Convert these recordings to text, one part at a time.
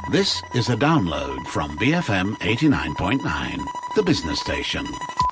This is a download from BFM 89.9, the business station.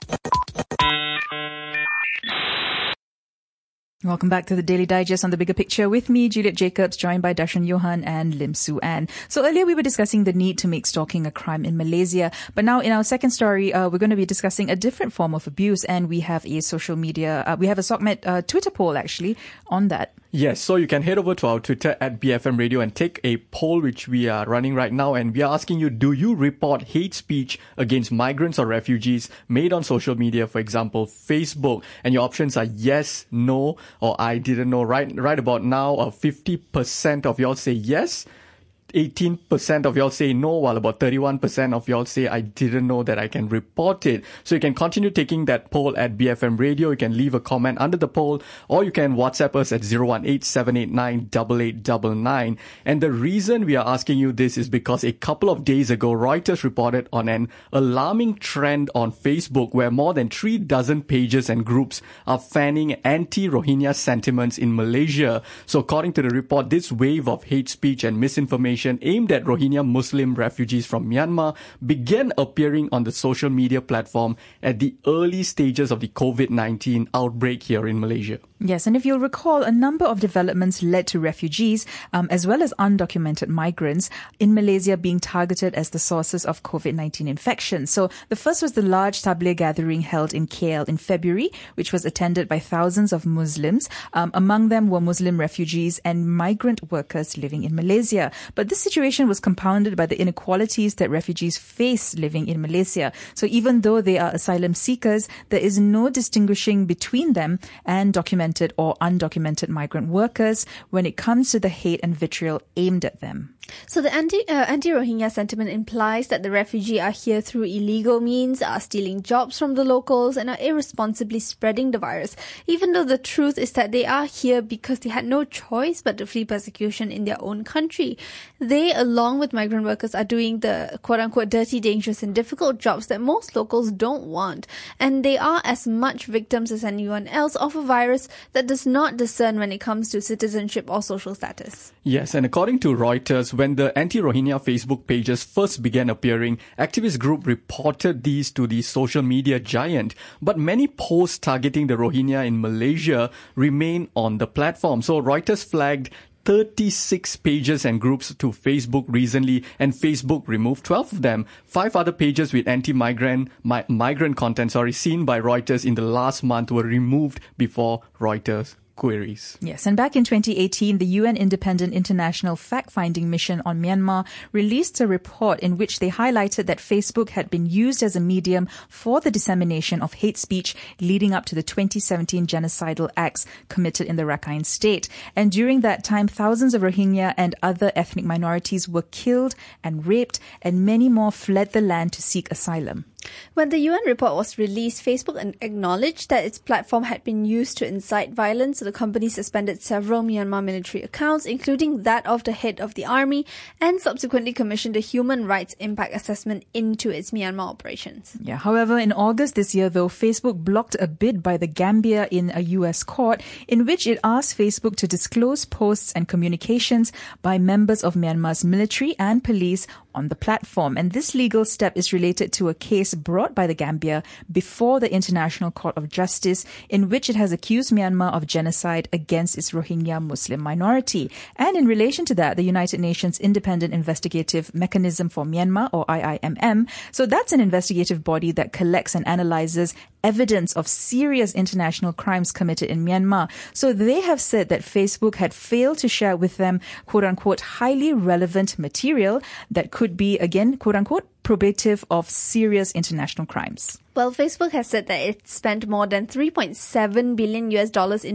Welcome back to the Daily Digest on The Bigger Picture with me, Juliet Jacobs, joined by Darshan Johan and Lim Su An. So earlier we were discussing the need to make stalking a crime in Malaysia. But now in our second story, we're going to be discussing a different form of abuse. And we have a social media, we have a SOCMED Twitter poll actually on that. Yes, so you can head over to our Twitter at BFM Radio and take a poll which we are running right now, and we are asking you, do you report hate speech against migrants or refugees made on social media, for example, Facebook? And your options are yes, no, or I didn't know. Right about now, 50% of y'all say yes, 18% of y'all say no, while about 31% of y'all say I didn't know that I can report it. So you can continue taking that poll at BFM Radio. You can leave a comment under the poll, or you can WhatsApp us at 018-789-8899. And the reason we are asking you this is because a couple of days ago, Reuters reported on an alarming trend on Facebook where more than 36 pages and groups are fanning anti-Rohingya sentiments in Malaysia. So according to the report, this wave of hate speech and misinformation aimed at Rohingya Muslim refugees from Myanmar began appearing on the social media platform at the early stages of the COVID-19 outbreak here in Malaysia. Yes, and if you'll recall, a number of developments led to refugees, as well as undocumented migrants in Malaysia being targeted as the sources of COVID-19 infection. So the first was the large Tabligh gathering held in KL in February, which was attended by thousands of Muslims. Among them were Muslim refugees and migrant workers living in Malaysia. But this situation was compounded by the inequalities that refugees face living in Malaysia. So even though they are asylum seekers, there is no distinguishing between them and documented or undocumented migrant workers when it comes to the hate and vitriol aimed at them. So the anti-Rohingya sentiment implies that the refugee are here through illegal means, are stealing jobs from the locals, and are irresponsibly spreading the virus, even though the truth is that they are here because they had no choice but to flee persecution in their own country. They, along with migrant workers, are doing the quote-unquote dirty, dangerous and difficult jobs that most locals don't want. And they are as much victims as anyone else of a virus that does not discern when it comes to citizenship or social status. Yes, and according to Reuters, when the anti-Rohingya Facebook pages first began appearing, activist group reported these to the social media giant. But many posts targeting the Rohingya in Malaysia remain on the platform. So Reuters flagged 36 pages and groups to Facebook recently, and Facebook removed 12 of them. 5 other pages with anti-migrant content, seen by Reuters in the last month were removed before Reuters queries. Yes, and back in 2018, the UN Independent International Fact-Finding Mission on Myanmar released a report in which they highlighted that Facebook had been used as a medium for the dissemination of hate speech leading up to the 2017 genocidal acts committed in the Rakhine State. And during that time, thousands of Rohingya and other ethnic minorities were killed and raped, and many more fled the land to seek asylum. When the UN report was released, Facebook acknowledged that its platform had been used to incite violence. The company suspended several Myanmar military accounts, including that of the head of the army, and subsequently commissioned a human rights impact assessment into its Myanmar operations. Yeah, however, in August this year, though, Facebook blocked a bid by the Gambia in a US court in which it asked Facebook to disclose posts and communications by members of Myanmar's military and police on the platform. And this legal step is related to a case brought by the Gambia before the International Court of Justice, in which it has accused Myanmar of genocide against its Rohingya Muslim minority. And in relation to that, the United Nations Independent Investigative Mechanism for Myanmar, or IIMM, so that's an investigative body that collects and analyzes evidence of serious international crimes committed in Myanmar. So they have said that Facebook had failed to share with them, quote-unquote, highly relevant material that could be, again, quote-unquote, probative of serious international crimes. Well, Facebook has said that it spent more than $3.7 billion in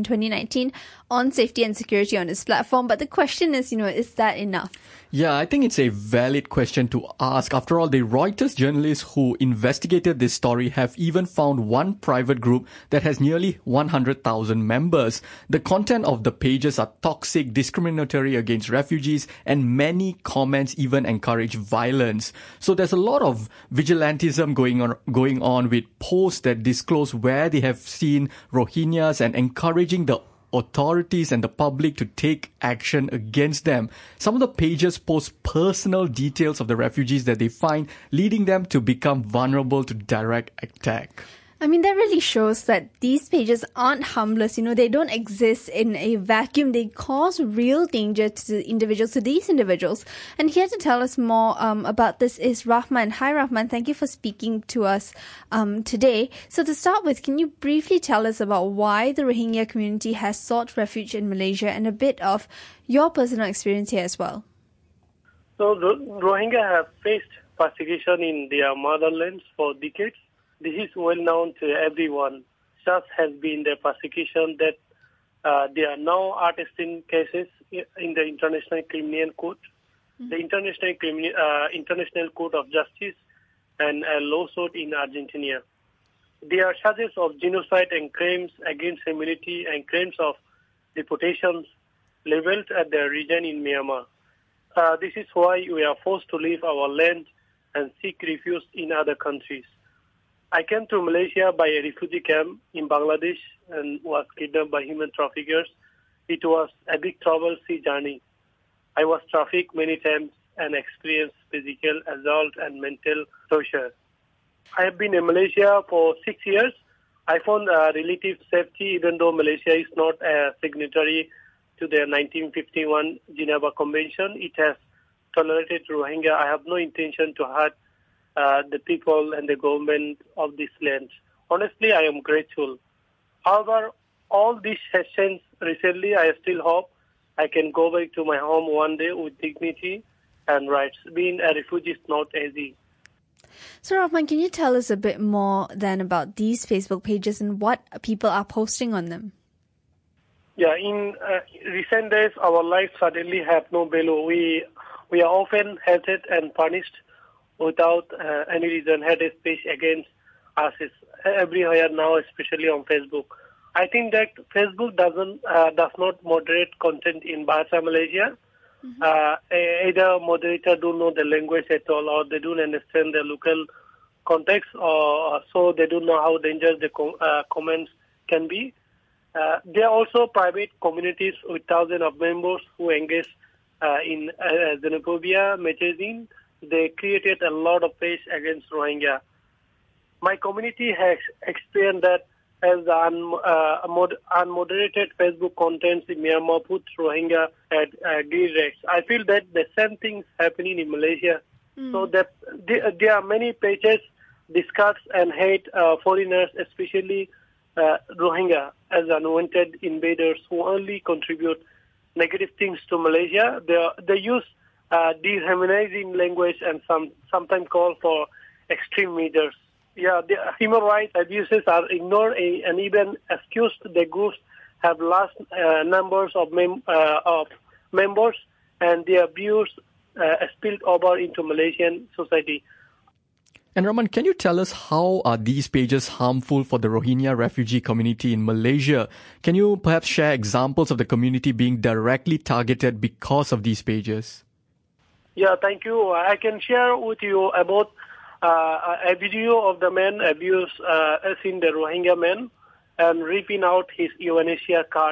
2019 on safety and security on its platform. But the question is, is that enough? Yeah, I think it's a valid question to ask. After all, the Reuters journalists who investigated this story have even found one private group that has nearly 100,000 members. The content of the pages are toxic, discriminatory against refugees, and many comments even encourage violence. So there's a lot of vigilantism going on with posts that disclose where they have seen Rohingyas and encouraging the authorities and the public to take action against them. Some of the pages post personal details of the refugees that they find, leading them to become vulnerable to direct attack. I mean, that really shows that these pages aren't harmless. They don't exist in a vacuum. They cause real danger to these individuals. And here to tell us more about this is Rahman. Hi, Rahman. Thank you for speaking to us today. So to start with, can you briefly tell us about why the Rohingya community has sought refuge in Malaysia and a bit of your personal experience here as well? So the Rohingya have faced persecution in their motherlands for decades. This is well known to everyone. Such has been the persecution that there are now arresting cases in the International Criminal Court, the International Court of Justice, and a lawsuit in Argentina. There are charges of genocide and crimes against humanity and crimes of deportations leveled at the region in Myanmar. This is why we are forced to leave our land and seek refuge in other countries. I came to Malaysia by a refugee camp in Bangladesh and was kidnapped by human traffickers. It was a big trouble sea journey. I was trafficked many times and experienced physical assault and mental torture. I have been in Malaysia for 6 years. I found relative safety even though Malaysia is not a signatory to the 1951 Geneva Convention. It has tolerated Rohingya. I have no intention to hurt the people and the government of this land. Honestly, I am grateful. However, all this has changed recently. I still hope I can go back to my home one day with dignity and rights. Being a refugee is not easy. So, Rahman, can you tell us a bit more then about these Facebook pages and what people are posting on them? Yeah, in recent days, our lives suddenly have no value. We are often hated and punished without any reason. Hate speech against us is everywhere now, especially on Facebook. I think that Facebook does not moderate content in Bahasa Malaysia. Either moderator don't know the language at all, or they don't understand the local context, or so they don't know how dangerous the comments can be. There are also private communities with thousands of members who engage in xenophobia messaging. They created a lot of page against Rohingya. My community has experienced that as unmoderated Facebook contents in Myanmar put Rohingya at great risks. I feel that the same thing is happening in Malaysia. So that there are many pages discuss and hate foreigners, especially Rohingya, as unwanted invaders who only contribute negative things to Malaysia. They use dehumanizing language and sometimes call for extreme measures. Yeah, the human rights abuses are ignored and even excused. The groups have large numbers of members, and their abuse spilled over into Malaysian society. And Rahman, can you tell us how are these pages harmful for the Rohingya refugee community in Malaysia? Can you perhaps share examples of the community being directly targeted because of these pages? Yeah, thank you. I can share with you about a video of the man abused in the Rohingya man and ripping out his UNHCR card.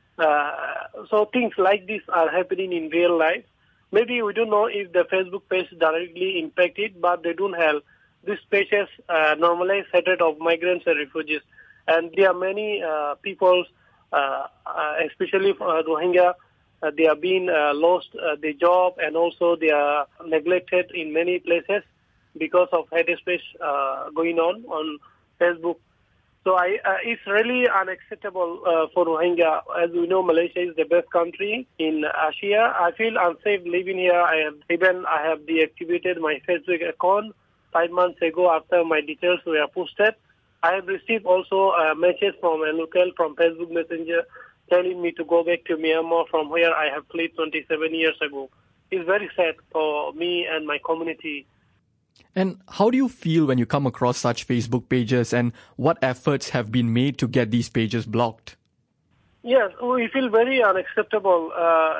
So things like this are happening in real life. Maybe we don't know if the Facebook page directly impacted, but they don't help. These pages normalize hatred of migrants and refugees. And there are many people, especially Rohingya, they are being lost their job, and also they are neglected in many places because of hate speech going on Facebook. So it's really unacceptable for Rohingya. As we know, Malaysia is the best country in Asia. I feel unsafe living here. I have deactivated my Facebook account 5 months ago after my details were posted. I have received also a message from a local from Facebook Messenger telling me to go back to Myanmar from where I have fled 27 years ago. It's very sad for me and my community. And how do you feel when you come across such Facebook pages, and what efforts have been made to get these pages blocked? Yes, we feel very unacceptable.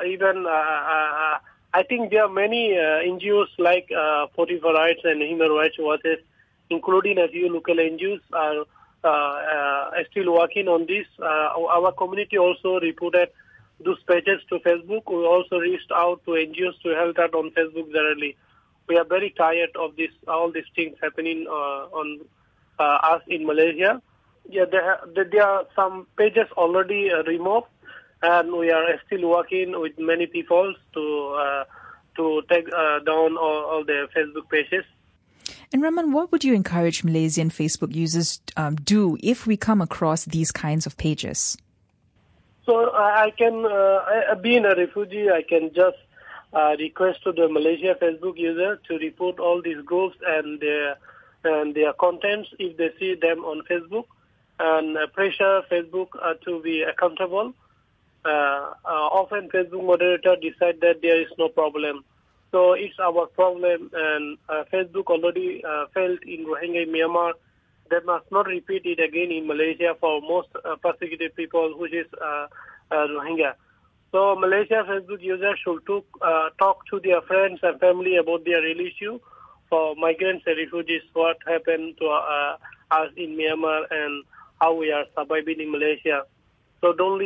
I think there are many NGOs like Fortify Rights and Human Rights Watches, including a few local NGOs, are still working on this. Our community also reported those pages to Facebook. We also reached out to NGOs to help out on Facebook directly. We are very tired of all these things happening on us in Malaysia. Yeah, there are some pages already removed, and we are still working with many people to take down all the Facebook pages. And Rahman, what would you encourage Malaysian Facebook users do if we come across these kinds of pages? So I can, being a refugee, I can just request to the Malaysia Facebook user to report all these groups and their contents if they see them on Facebook, and pressure Facebook to be accountable. Often Facebook moderator decide that there is no problem. So it's our problem, and Facebook already failed in Rohingya Myanmar. They must not repeat it again in Malaysia for most persecuted people, which is Rohingya. So Malaysia Facebook users should talk to their friends and family about their real issue for migrants and refugees, what happened to us in Myanmar and how we are surviving in Malaysia. So don't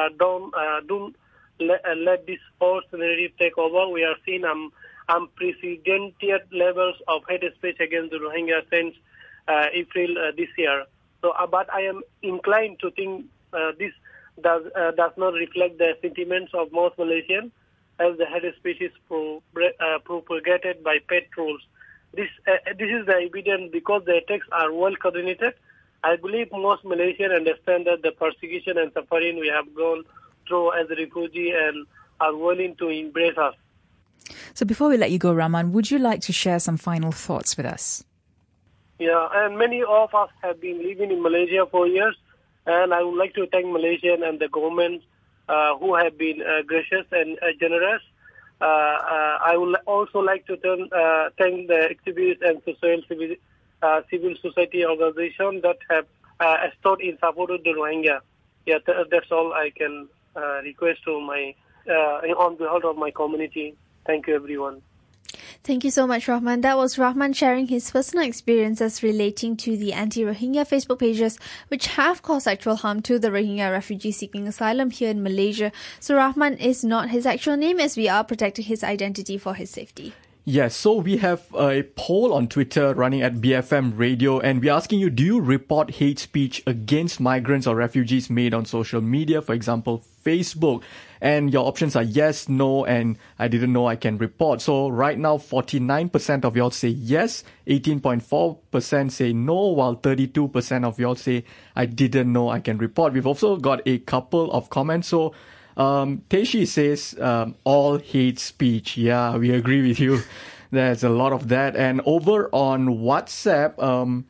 let this false narrative take over. We are seeing unprecedented levels of hate speech against the Rohingya since April this year. So, but I am inclined to think this does not reflect the sentiments of most Malaysians, as the hate speech is propagated by paid trolls. This is the evidence because the attacks are well coordinated. I believe most Malaysians understand that the persecution and suffering we have gone through as a refugee and are willing to embrace us. So before we let you go, Rahman, would you like to share some final thoughts with us? Yeah, and many of us have been living in Malaysia for years, and I would like to thank Malaysia and the government who have been gracious and generous. I would also like to thank the activists and civil society organizations that have stood in support of the Rohingya. Yeah, that's all I can request to on behalf of my community. Thank you, everyone. Thank you so much, Rahman. That was Rahman sharing his personal experiences relating to the anti-Rohingya Facebook pages, which have caused actual harm to the Rohingya refugees seeking asylum here in Malaysia. So Rahman is not his actual name, as we are protecting his identity for his safety. Yes, so we have a poll on Twitter running at BFM Radio, and we're asking you, do you report hate speech against migrants or refugees made on social media, for example, Facebook? And your options are yes, no, and I didn't know I can report. So right now, 49% of y'all say yes, 18.4% say no, while 32% of y'all say I didn't know I can report. We've also got a couple of comments. So Teshi says all hate speech. Yeah, we agree with you. There's a lot of that. And over on WhatsApp,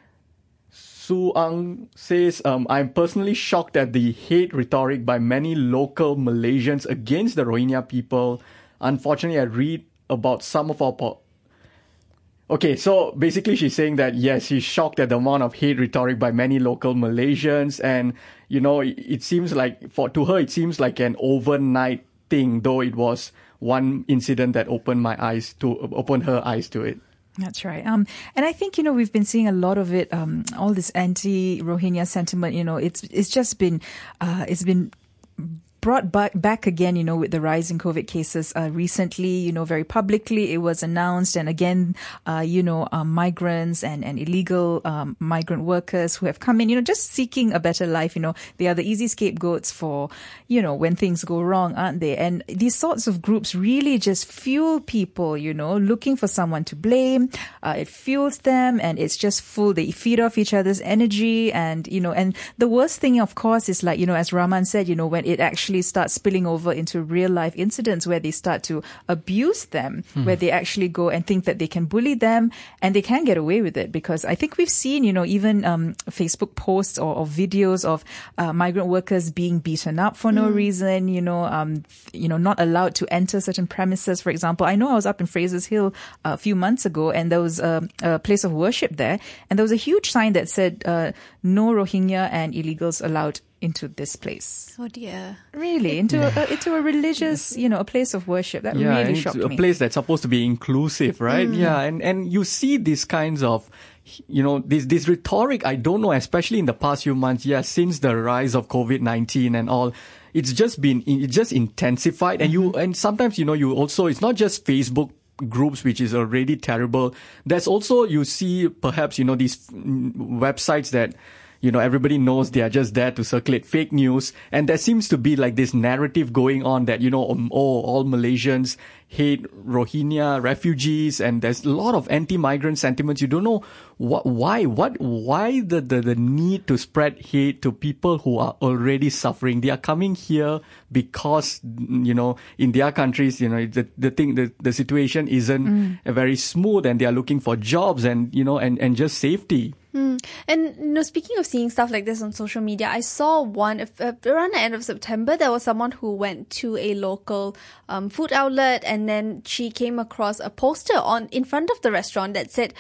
Suang says, I'm personally shocked at the hate rhetoric by many local Malaysians against the Rohingya people. Unfortunately, I read about some of our... Okay, so basically she's saying that, yes, she's shocked at the amount of hate rhetoric by many local Malaysians. And, you know, it seems like, to her, it seems like an overnight thing, though it was one incident that opened her eyes to it. That's right. And I think, we've been seeing a lot of it, all this anti-Rohingya sentiment, it's just been, it's been brought back again, with the rise in COVID cases recently, very publicly it was announced. And again, migrants and illegal migrant workers who have come in, just seeking a better life, they are the easy scapegoats for, when things go wrong, aren't they? And these sorts of groups really just fuel people, looking for someone to blame. It fuels them, and it's just full. They feed off each other's energy. And, and the worst thing, of course, is like, as Rahman said, when it actually start spilling over into real life incidents where they start to abuse them, where they actually go and think that they can bully them, and they can get away with it. Because I think we've seen, even Facebook posts or videos of migrant workers being beaten up for no reason, not allowed to enter certain premises. For example, I know I was up in Fraser's Hill a few months ago, and there was a place of worship there, and there was a huge sign that said no Rohingya and illegals allowed into this place. Oh dear. Really? Into a religious, a place of worship. That really shocked me. A place that's supposed to be inclusive, right? Yeah. And you see these kinds of this rhetoric, I don't know, especially in the past few months, since the rise of COVID-19 and all, it's just intensified. And sometimes, you also, it's not just Facebook groups, which is already terrible. There's also, you see, perhaps, these websites that, everybody knows they are just there to circulate fake news. And there seems to be like this narrative going on that, all Malaysians hate Rohingya refugees, and there's a lot of anti-migrant sentiments. You don't know why the need to spread hate to people who are already suffering. They are coming here because, in their countries, the situation isn't very smooth, and they are looking for jobs and just safety. And speaking of seeing stuff like this on social media, I saw one around the end of September. There was someone who went to a local food outlet, and then she came across a poster in front of the restaurant that said,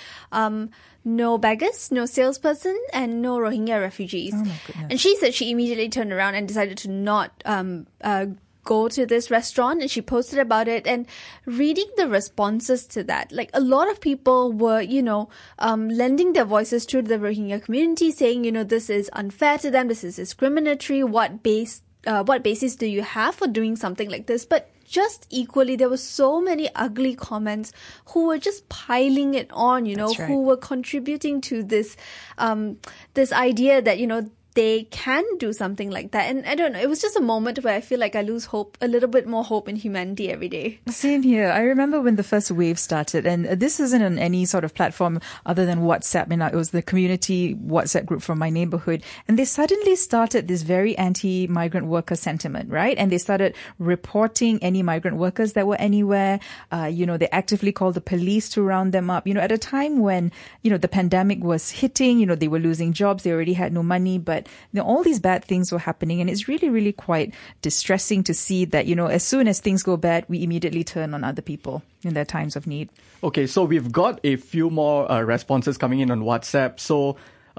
no beggars, no salesperson, and no Rohingya refugees. Oh my goodness. And she said she immediately turned around and decided to not go to this restaurant, and she posted about it. And reading the responses to that, like a lot of people were, lending their voices to the Rohingya community, saying, this is unfair to them, this is discriminatory, what basis do you have for doing something like this? But just equally, there were so many ugly comments who were just piling it on, That's right. who were contributing to this, this idea that, they can do something like that. And I don't know, it was just a moment where I feel like I lose hope, a little bit more hope in humanity every day. Same here. I remember when the first wave started, and this isn't on any sort of platform other than WhatsApp. It was the community WhatsApp group from my neighborhood. And they suddenly started this very anti-migrant worker sentiment, right? And they started reporting any migrant workers that were anywhere. They actively called the police to round them up. At a time when, the pandemic was hitting, they were losing jobs. They already had no money, but all these bad things were happening, and it's really, really quite distressing to see that, as soon as things go bad, we immediately turn on other people in their times of need. Okay, so we've got a few more responses coming in on WhatsApp. So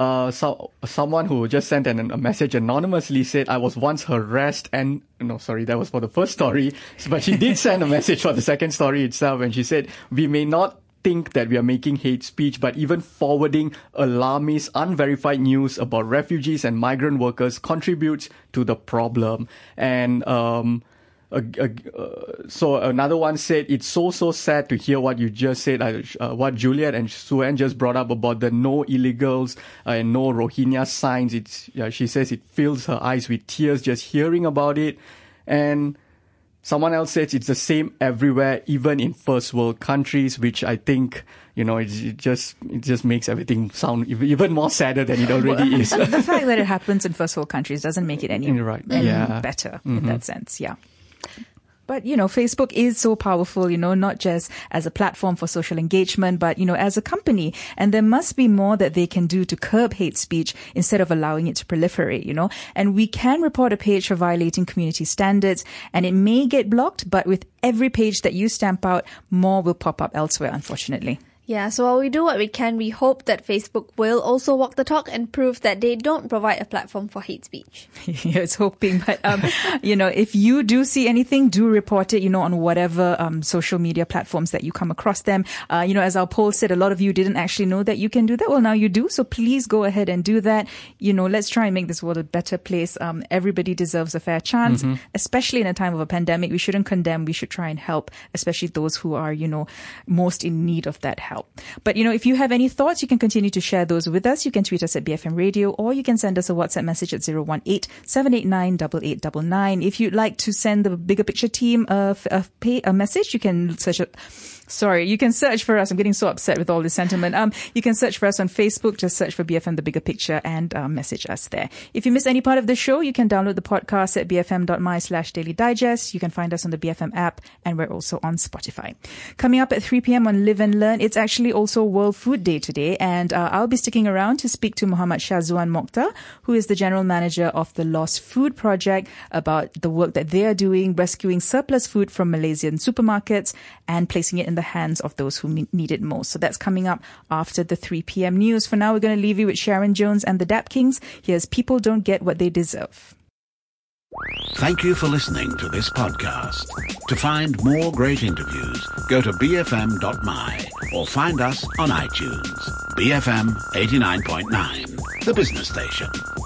someone who just sent a message anonymously said, I was once harassed and... No, sorry, that was for the first story. But she did send a message for the second story itself, and she said, we may not think that we are making hate speech, but even forwarding alarmist, unverified news about refugees and migrant workers contributes to the problem. And so another one said, it's so sad to hear what you just said, what Juliet and Suen just brought up about the no illegals and no Rohingya signs. She says it fills her eyes with tears just hearing about it. And someone else says it's the same everywhere, even in first world countries, which I think, it just makes everything sound even more sadder than it already is. The fact that it happens in first world countries doesn't make it any better in that sense. Yeah. But, Facebook is so powerful, not just as a platform for social engagement, but, as a company. And there must be more that they can do to curb hate speech instead of allowing it to proliferate, And we can report a page for violating community standards, and it may get blocked, but with every page that you stamp out, more will pop up elsewhere, unfortunately. Yeah, so while we do what we can, we hope that Facebook will also walk the talk and prove that they don't provide a platform for hate speech. Yeah, it's hoping. But, if you do see anything, do report it, on whatever social media platforms that you come across them. As our poll said, a lot of you didn't actually know that you can do that. Well, now you do. So please go ahead and do that. Let's try and make this world a better place. Everybody deserves a fair chance, especially in a time of a pandemic. We shouldn't condemn. We should try and help, especially those who are, most in need of that help. But, if you have any thoughts, you can continue to share those with us. You can tweet us at BFM Radio, or you can send us a WhatsApp message at 018-789-8899. If you'd like to send the Bigger Picture team a message, you can search you can search for us. I'm getting so upset with all this sentiment. You can search for us on Facebook. Just search for BFM The Bigger Picture and message us there. If you miss any part of the show, you can download the podcast at bfm.my/Daily Digest. You can find us on the BFM app, and we're also on Spotify. Coming up at 3 p.m. on Live and Learn, it's actually also World Food Day today, and I'll be sticking around to speak to Muhammad Shahzuan Mokhtar, who is the General Manager of the Lost Food Project, about the work that they are doing, rescuing surplus food from Malaysian supermarkets and placing it in the hands of those who need it most. So that's coming up after the 3 p.m. news. For now, we're going to leave you with Sharon Jones and the Dap Kings. Here's People Don't Get What They Deserve. Thank you for listening to this podcast. To find more great interviews, go to bfm.my or find us on iTunes. BFM 89.9, the business station.